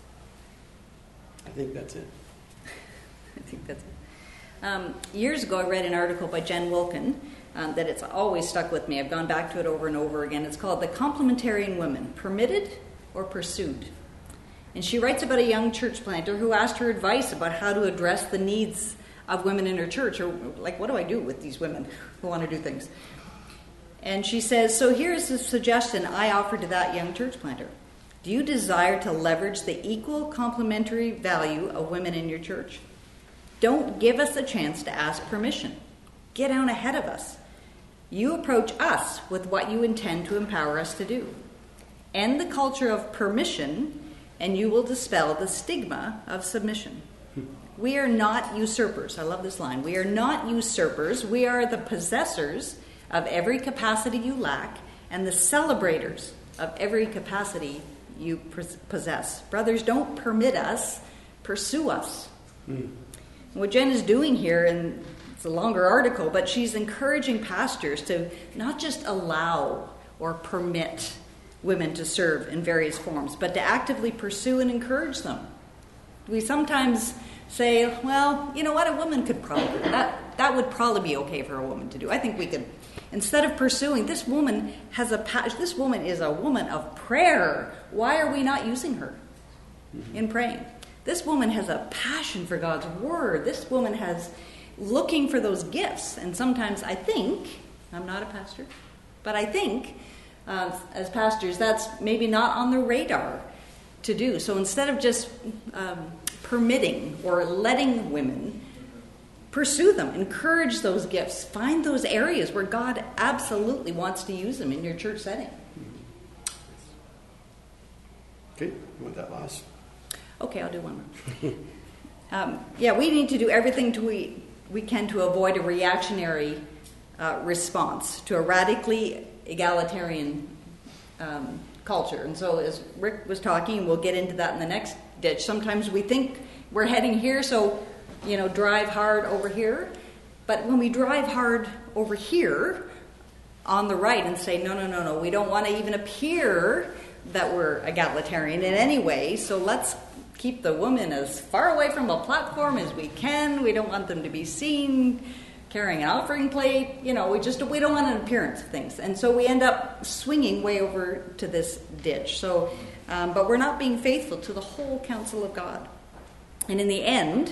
I think that's it. I think that's it. Years ago, I read an article by Jen Wilkin that it's always stuck with me. I've gone back to it over and over again. It's called The Complementarian Women, Permitted or Pursued? And she writes about a young church planter who asked her advice about how to address the needs of women in her church, or like, what do I do with these women who want to do things? And she says, so here's a suggestion I offered to that young church planter. Do you desire to leverage the equal complementary value of women in your church? Don't give us a chance to ask permission. Get out ahead of us. You approach us with what you intend to empower us to do. End the culture of permission, and you will dispel the stigma of submission. We are not usurpers. I love this line. We are not usurpers. We are the possessors of every capacity you lack and the celebrators of every capacity you possess. Brothers, don't permit us, pursue us. What Jen is doing here, and it's a longer article, but she's encouraging pastors to not just allow or permit women to serve in various forms, but to actively pursue and encourage them. We sometimes say, well, you know what, a woman could probably, that would probably be okay for a woman to do. I think we could, instead of pursuing, this woman is a woman of prayer. Why are we not using her in praying? This woman has a passion for God's word. This woman has looking for those gifts. And sometimes I think, I'm not a pastor, but I think as pastors that's maybe not on the radar to do. So instead of just permitting or letting women, pursue them, encourage those gifts, find those areas where God absolutely wants to use them in your church setting. Okay, you want that last? Okay, I'll do one more. We need to do everything we can to avoid a reactionary response to a radically egalitarian culture. And so as Rick was talking, we'll get into that in the next ditch. Sometimes we think we're heading here, so, drive hard over here. But when we drive hard over here on the right and say, no, we don't want to even appear that we're egalitarian in any way, so let's keep the women as far away from a platform as we can. We don't want them to be seen carrying an offering plate. We don't want an appearance of things. And so we end up swinging way over to this ditch. So, but we're not being faithful to the whole counsel of God. And in the end,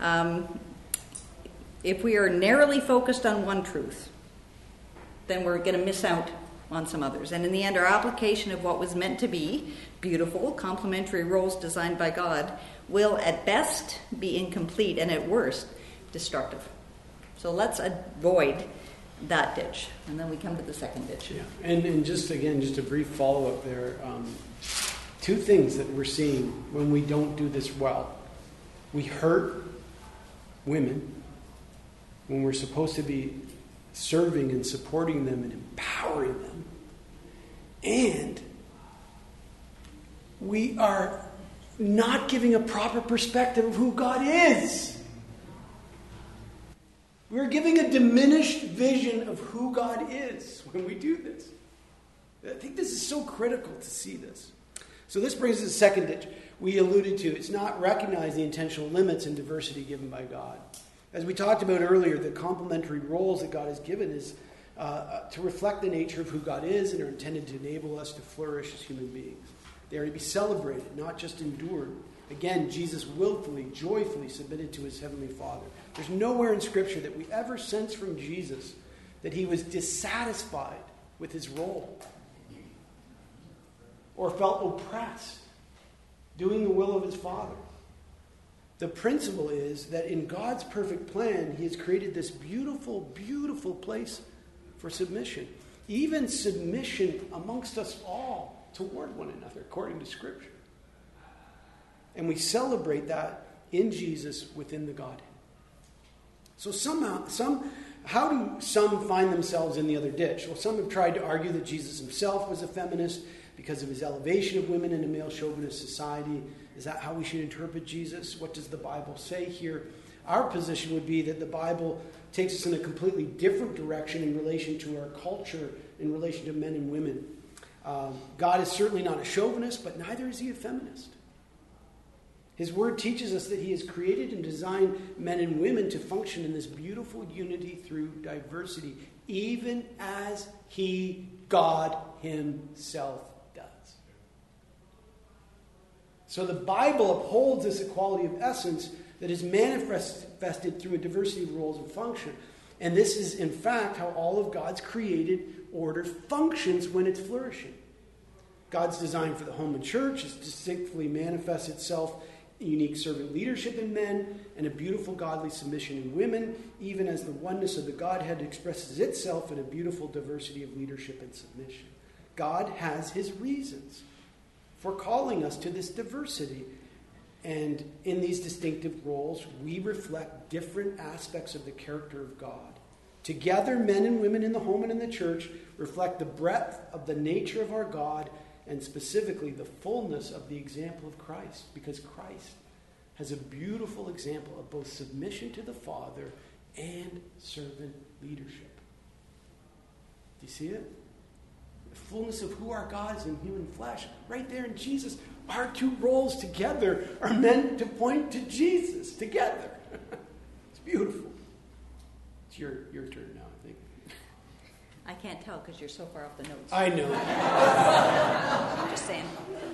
if we are narrowly focused on one truth, then we're going to miss out on some others. And in the end, our application of what was meant to be beautiful, complementary roles designed by God will at best be incomplete and at worst destructive. So let's avoid that ditch. And then we come to the second ditch. Yeah. And just a brief follow-up there. Two things that we're seeing when we don't do this well. We hurt women when we're supposed to be serving and supporting them and empowering them. And we are not giving a proper perspective of who God is. We're giving a diminished vision of who God is when we do this. I think this is so critical to see this. So this brings us to the second ditch we alluded to. It's not recognize the intentional limits and diversity given by God. As we talked about earlier, the complementary roles that God has given is to reflect the nature of who God is and are intended to enable us to flourish as human beings. They are to be celebrated, not just endured. Again, Jesus willfully, joyfully submitted to his heavenly Father. There's nowhere in Scripture that we ever sense from Jesus that he was dissatisfied with his role or felt oppressed doing the will of his Father. The principle is that in God's perfect plan, he has created this beautiful, beautiful place for submission. Even submission amongst us all toward one another, according to Scripture. And we celebrate that in Jesus within the Godhead. So how do some find themselves in the other ditch? Well, some have tried to argue that Jesus himself was a feminist because of his elevation of women in a male chauvinist society. Is that how we should interpret Jesus? What does the Bible say here? Our position would be that the Bible takes us in a completely different direction in relation to our culture, in relation to men and women. God is certainly not a chauvinist, but neither is he a feminist. His word teaches us that he has created and designed men and women to function in this beautiful unity through diversity, even as he, God himself, does. So the Bible upholds this equality of essence that is manifested through a diversity of roles and function. And this is, in fact, how all of God's created order functions when it's flourishing. God's design for the home and church is distinctly manifests itself in unique servant leadership in men and a beautiful godly submission in women, even as the oneness of the Godhead expresses itself in a beautiful diversity of leadership and submission. God has his reasons for calling us to this diversity. And in these distinctive roles, we reflect different aspects of the character of God. Together, men and women in the home and in the church reflect the breadth of the nature of our God, and specifically the fullness of the example of Christ, because Christ has a beautiful example of both submission to the Father and servant leadership. Do you see it? The fullness of who our God is in human flesh, right there in Jesus. Our two roles together are meant to point to Jesus together. It's beautiful. It's your turn now, I think. I can't tell because you're so far off the notes. I know. I'm just saying.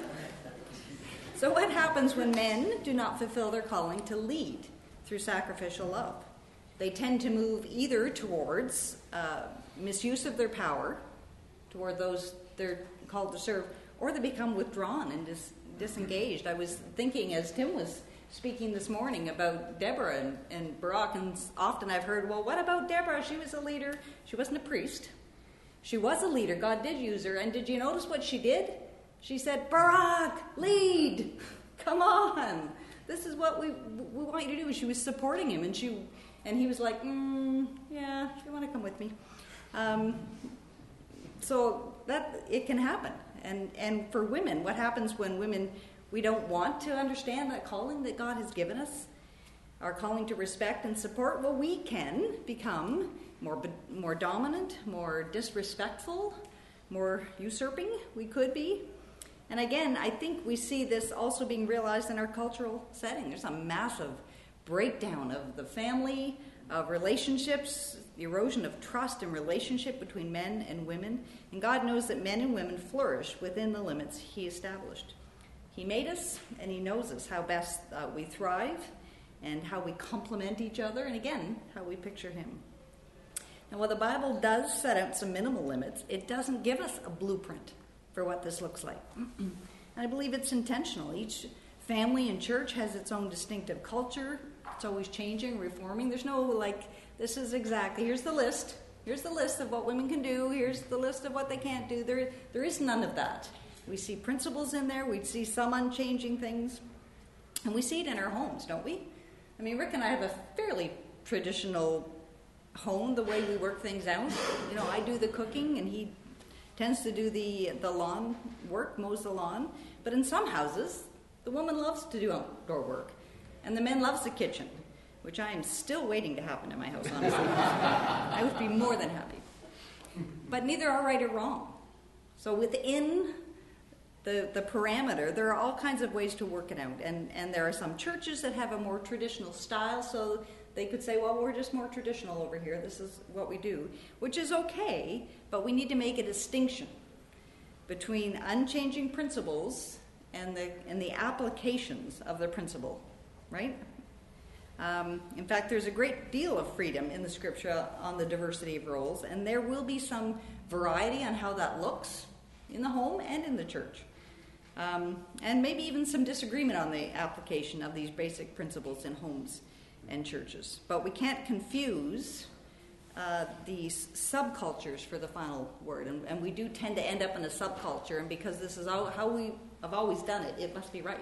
So what happens when men do not fulfill their calling to lead through sacrificial love? They tend to move either towards misuse of their power, toward those they're called to serve, or they become withdrawn and disengaged. I was thinking as Tim was speaking this morning about Deborah and Barak, and often I've heard, well, what about Deborah? She was a leader. She wasn't a priest. She was a leader. God did use her. And did you notice what she did? She said, Barak, lead. Come on. This is what we want you to do. She was supporting him. And he was like, yeah, if you want to come with me. So that it can happen. And for women, what happens when women, we don't want to understand that calling that God has given us, our calling to respect and support? Well, we can become more dominant, more disrespectful, more usurping. We could be. And again, I think we see this also being realized in our cultural setting. There's a massive breakdown of the family, of relationships, the erosion of trust and relationship between men and women. And God knows that men and women flourish within the limits he established. He made us, and he knows us, how best we thrive, and how we complement each other, and again, how we picture him. Now, while the Bible does set out some minimal limits, it doesn't give us a blueprint for what this looks like. And I believe it's intentional. Each family and church has its own distinctive culture. It's always changing, reforming. There's no, this is exactly, here's the list. Here's the list of what women can do. Here's the list of what they can't do. There is none of that. We see principles in there. We see some unchanging things. And we see it in our homes, don't we? I mean, Rick and I have a fairly traditional hone the way we work things out. I do the cooking, and he tends to do the lawn work, mows the lawn. But in some houses, the woman loves to do outdoor work, and the man loves the kitchen, which I am still waiting to happen in my house, honestly. I would be more than happy. But neither are right or wrong. So within the parameter, there are all kinds of ways to work it out. And there are some churches that have a more traditional style, so they could say, well, we're just more traditional over here. This is what we do, which is okay, but we need to make a distinction between unchanging principles and the applications of the principle, right? In fact, there's a great deal of freedom in the Scripture on the diversity of roles, and there will be some variety on how that looks in the home and in the church. And maybe even some disagreement on the application of these basic principles in homes and churches. But we can't confuse these subcultures for the final word. And we do tend to end up in a subculture, and because this is how we have always done it, it must be right.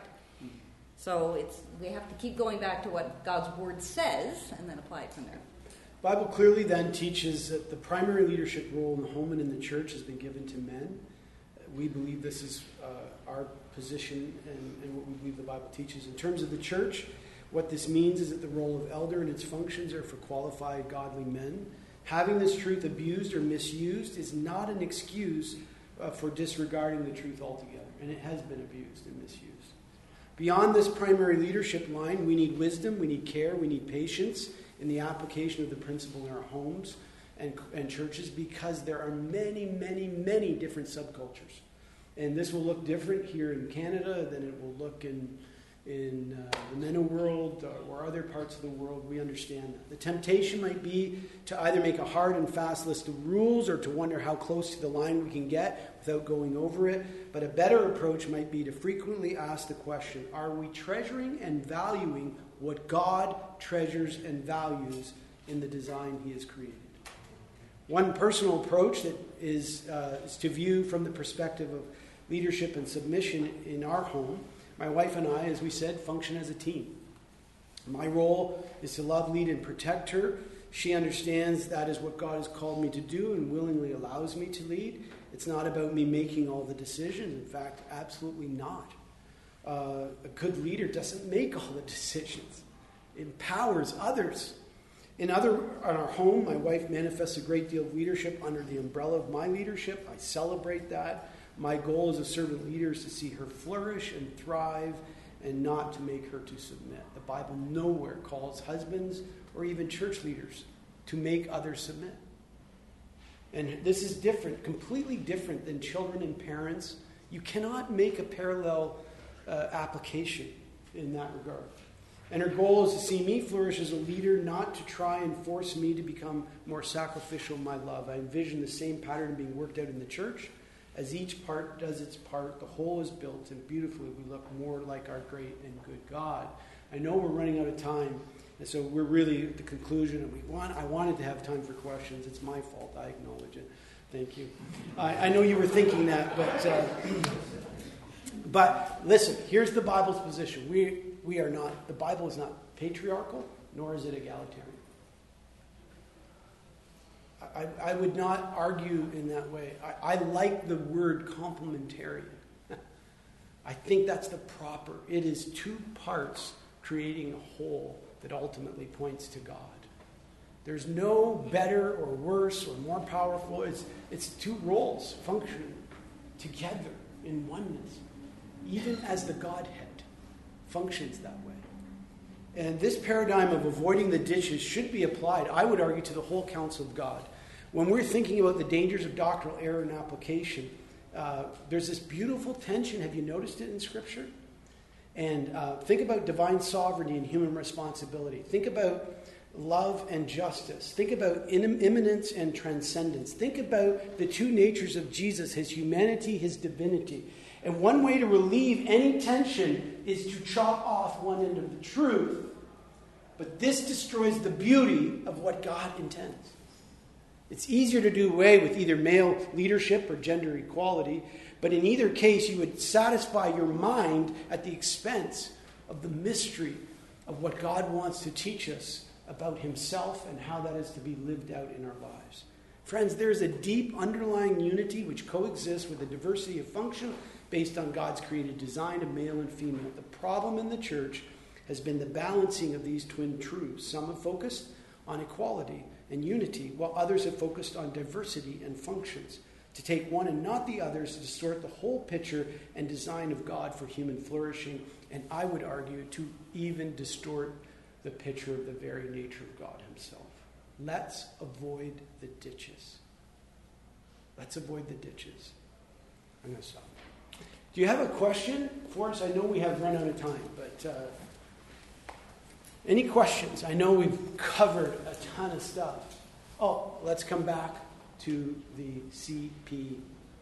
So we have to keep going back to what God's Word says and then apply it from there. The Bible clearly then teaches that the primary leadership role in the home and in the church has been given to men. We believe this is our position and what we believe the Bible teaches. In terms of the church, what this means is that the role of elder and its functions are for qualified, godly men. Having this truth abused or misused is not an excuse for disregarding the truth altogether, and it has been abused and misused. Beyond this primary leadership line, we need wisdom, we need care, we need patience in the application of the principle in our homes and churches, because there are many, many, many different subcultures. And this will look different here in Canada than it will look in the MENA world or other parts of the world. We understand that. The temptation might be to either make a hard and fast list of rules or to wonder how close to the line we can get without going over it. But a better approach might be to frequently ask the question, are we treasuring and valuing what God treasures and values in the design He has created? One personal approach that is to view from the perspective of leadership and submission in our home. My wife and I, as we said, function as a team. My role is to love, lead, and protect her. She understands that is what God has called me to do and willingly allows me to lead. It's not about me making all the decisions. In fact, absolutely not. A good leader doesn't make all the decisions. It empowers others. In our home, my wife manifests a great deal of leadership under the umbrella of my leadership. I celebrate that. My goal as a servant leader is to see her flourish and thrive and not to make her to submit. The Bible nowhere calls husbands or even church leaders to make others submit. And this is different, completely different than children and parents. You cannot make a parallel application in that regard. And her goal is to see me flourish as a leader, not to try and force me to become more sacrificial in my love. I envision the same pattern being worked out in the church. As each part does its part, the whole is built, and beautifully we look more like our great and good God. I know we're running out of time, and so we're really at the conclusion, and I wanted to have time for questions. It's my fault. I acknowledge it. Thank you. I know you were thinking that, but listen, here's the Bible's position. We are not, the Bible is not patriarchal, nor is it egalitarian. I would not argue in that way. I like the word complementarian. I think that's the proper. It is two parts creating a whole that ultimately points to God. There's no better or worse or more powerful. It's two roles functioning together in oneness. Even as the Godhead functions that way. And this paradigm of avoiding the ditches should be applied, I would argue, to the whole counsel of God. When we're thinking about the dangers of doctrinal error and application, there's this beautiful tension. Have you noticed it in Scripture? And think about divine sovereignty and human responsibility. Think about love and justice. Think about immanence and transcendence. Think about the two natures of Jesus, his humanity, his divinity. And one way to relieve any tension is to chop off one end of the truth. But this destroys the beauty of what God intends. It's easier to do away with either male leadership or gender equality, but in either case you would satisfy your mind at the expense of the mystery of what God wants to teach us about himself and how that is to be lived out in our lives. Friends, there is a deep underlying unity which coexists with a diversity of function based on God's created design of male and female. The problem in the church has been the balancing of these twin truths. Some have focused on equality and unity, while others have focused on diversity and functions. To take one and not the others to distort the whole picture and design of God for human flourishing, and I would argue to even distort the picture of the very nature of God himself. Let's avoid the ditches. Let's avoid the ditches. I'm going to stop. Do you have a question for us? I know we have run out of time, but any questions? I know we've covered a ton of stuff. Oh, let's come back to the CPR.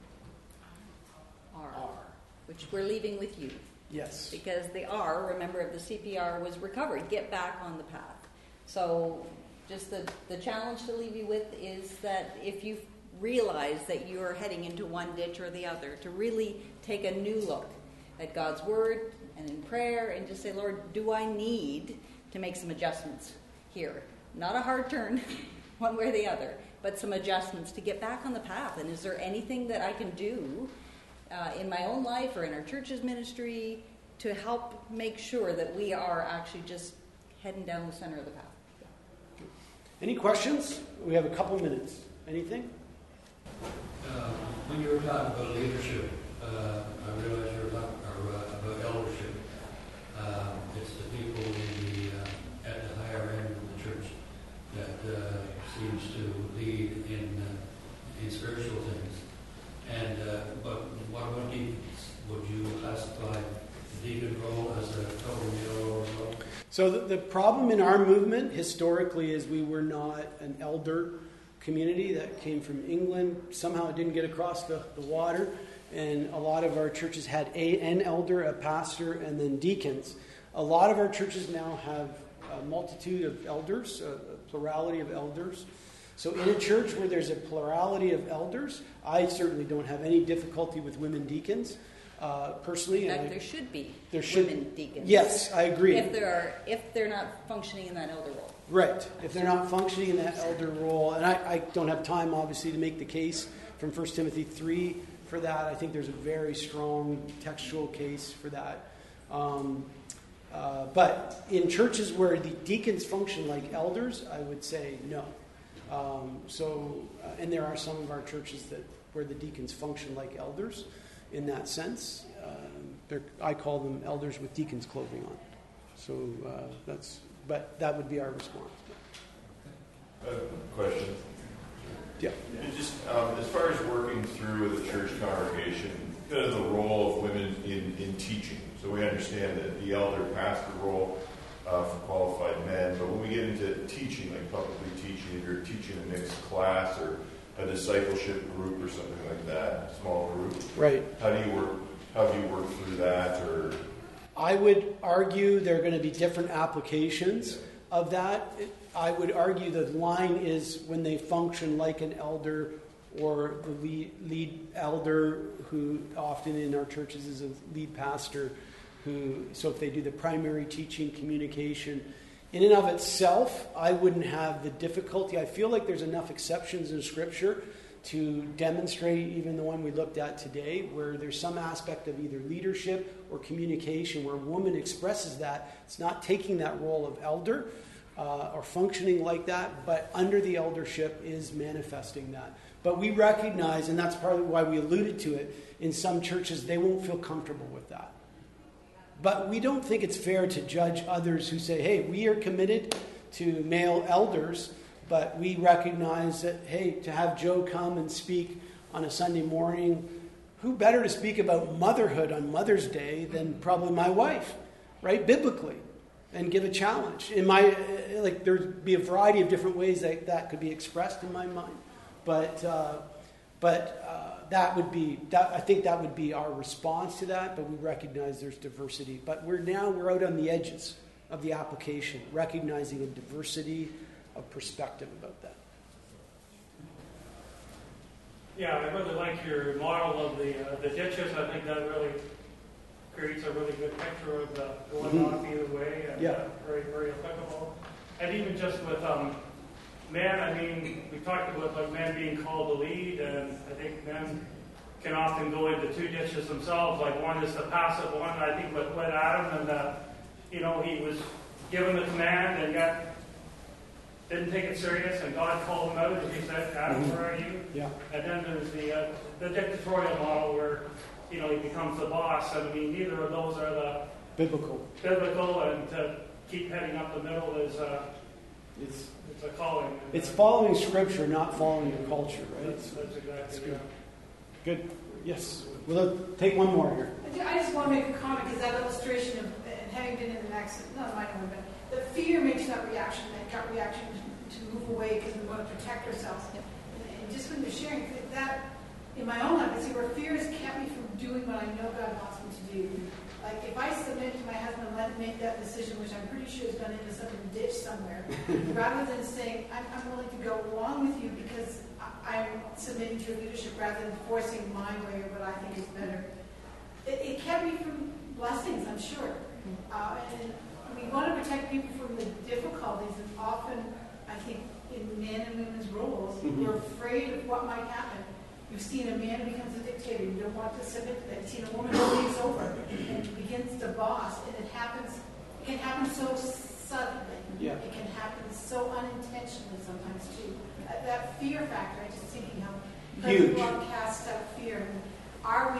Which we're leaving with you. Yes. Because the R, remember, of the CPR was recovery. Get back on the path. So just the challenge to leave you with is that if you realize that you are heading into one ditch or the other, to really take a new look at God's Word and in prayer and just say, Lord, do I need to make some adjustments here? Not a hard turn one way or the other, but some adjustments to get back on the path. And is there anything that I can do in my own life or in our church's ministry to help make sure that we are actually just heading down the center of the path? Any questions? We have a couple minutes. Anything? When you were talking about leadership, I realized you were talking about eldership. It's the people at the higher end of the church that seems to lead in spiritual things. And but what about deacons? Would you classify the deacon role as a total male role? So the problem in our movement historically is we were not an elder community that came from England. Somehow it didn't get across the water, and a lot of our churches had an elder, a pastor, and then deacons. A lot of our churches now have a multitude of elders, a plurality of elders. So in a church where there's a plurality of elders, I certainly don't have any difficulty with women deacons. Personally, in fact, there should be women deacons. Yes, I agree. If they're not functioning in that elder role. Right. If they're not functioning in that elder role, and I don't have time, obviously, to make the case from 1 Timothy 3 for that. I think there's a very strong textual case for that. But in churches where the deacons function like elders, I would say no. And there are some of our churches where the deacons function like elders in that sense. I call them elders with deacons' clothing on. So but that would be our response. Question. Yeah. And just as far as working through with the church congregation, kind of the role of women in teaching. So we understand that the elder pastor role for qualified men, but when we get into teaching, like publicly teaching, if you're teaching a mixed class or a discipleship group or something like that, a small group, right? How do you work through that? Or I would argue there are going to be different applications of that. I would argue the line is when they function like an elder or the lead elder, who often in our churches is a lead pastor, so if they do the primary teaching, communication, in and of itself, I wouldn't have the difficulty. I feel like there's enough exceptions in Scripture to demonstrate even the one we looked at today, where there's some aspect of either leadership or communication where a woman expresses that. It's not taking that role of elder or functioning like that, but under the eldership is manifesting that. But we recognize, and that's partly why we alluded to it, in some churches they won't feel comfortable with that. But we don't think it's fair to judge others who say, hey, we are committed to male elders, but we recognize that, hey, to have Joe come and speak on a Sunday morning, who better to speak about motherhood on Mother's Day than probably my wife, right, biblically, and give a challenge. There'd be a variety of different ways that could be expressed in my mind. But that would be I think that would be our response to that. But we recognize there's diversity. But we're out on the edges of the application, recognizing a diversity of perspective about that. Yeah, I really like your model of the ditches. I think that really creates a really good picture of going off either way, and very, very applicable. and even just with men, I mean, we talked about like men being called to lead, and I think men can often go into two ditches themselves. Like one is the passive one. I think with Adam, and he was given the command and yet didn't take it serious, and God called him out, and he said, Adam, where are you? Yeah. And then there's the dictatorial model where, he becomes the boss. And I mean, neither of those are the biblical, and to keep heading up the middle is it's a calling. It's following Scripture, not following your culture, right? That's exactly good. Good. Yes. We'll take one more here. I just want to make a comment, because that illustration of, and having been in an accident, not my own, but the fear makes that reaction, that gut reaction to move away because we want to protect ourselves. Yep. And just when you're sharing that, in my own life, I see where fear has kept me from doing what I know God wants me to do. Like if I submit to my husband and let him make that decision, which I'm pretty sure has gone into some ditch somewhere, rather than saying, I'm willing to go along with you because I'm submitting to your leadership rather than forcing my way or what I think is better. It kept me from blessings, I'm sure. And we want to protect people from the difficulties, and often, I think, in men and women's roles, we're afraid of what might happen. You've seen a man who becomes a dictator. You don't want to submit to that. You've seen a woman who takes over and begins to boss, and it can happen so suddenly. Yeah. It can happen so unintentionally sometimes, too. That fear factor, I'm just thinking how huge. God casts out fear. And are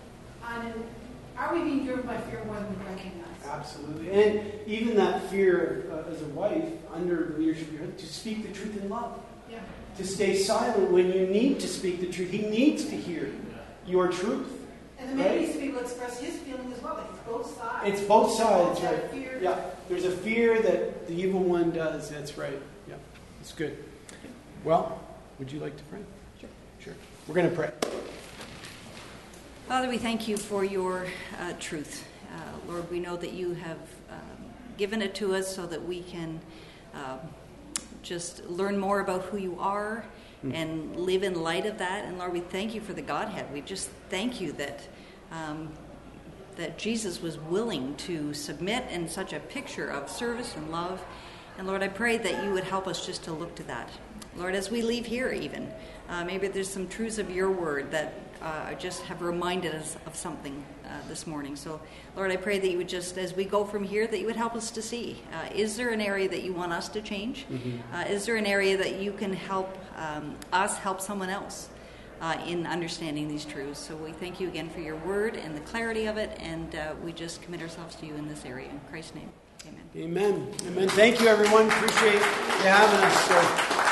we being driven by fear more than we recognize? Absolutely. And even that fear as a wife, under the leadership of your husband, to speak the truth in love. Yeah. To stay silent when you need to speak the truth. He needs to hear your truth. And the man needs to be able to express his feeling as well. Like it's both sides. It's both sides, There's right? fear. Yeah. There's a fear that the evil one does. That's right. Yeah. It's good. Well, would you like to pray? Sure. We're going to pray. Father, we thank you for your truth. Lord, we know that you have given it to us so that we can just learn more about who you are and live in light of that. And Lord, we thank you for the Godhead. We just thank you that that Jesus was willing to submit in such a picture of service and love. And Lord, I pray that you would help us just to look to that. Lord, as we leave here even, maybe there's some truths of your word that just have reminded us of something this morning. So, Lord, I pray that you would just, as we go from here, that you would help us to see. Is there an area that you want us to change? Is there an area that you can help us help someone else in understanding these truths? So we thank you again for your word and the clarity of it, and we just commit ourselves to you in this area. In Christ's name, amen. Amen. Amen. Thank you, everyone. Appreciate you having us.